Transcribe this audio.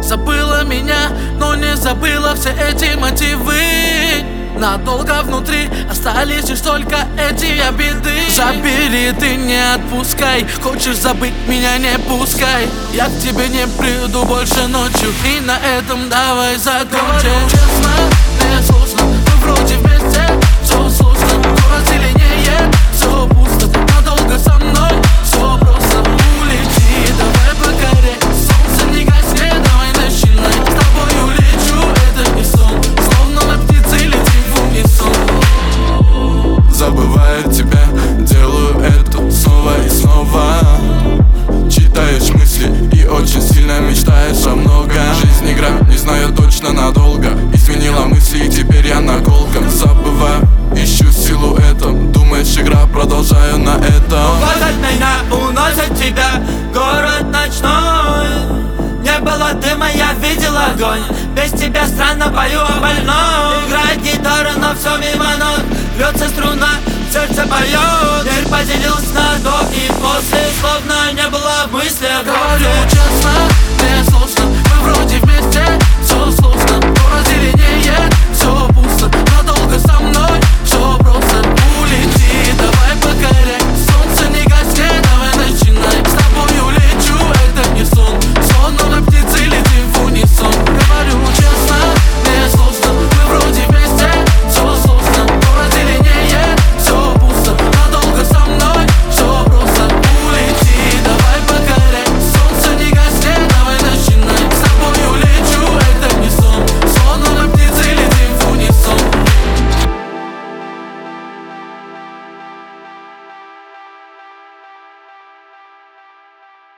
Забыла меня, но не забыла все эти мотивы. Надолго внутри остались лишь только эти обиды. Забери, ты не отпускай. Хочешь забыть меня, не пускай. Я к тебе не приду больше ночью. И на этом давай закончим. Честно, мне сложно, мы вроде вместе. Все сложно, город зеленее, все пусто. Надолго со мной, все просто. Улети, давай покорей. Солнце не гаснет, давай начинай. С тобой улечу, это не сон. Словно мы птицы летим в унисон. Забываю тебя, делаю это снова и снова. Читаешь мысли и очень сильно мечтаешь о многом. Жизнь игра, не знаю точно надолго. Изменила мысли и теперь я на колком. Забываю, ищу силу этом. Думаешь, игра, продолжаю на этом. Увозят меня, уносят тебя, город ночной. Не было дыма, я видел огонь. Без тебя странно пою о больном. Играет гитара, но все мимо ног. Рвется струна, сердце поет. Мир поделился на до и после, словно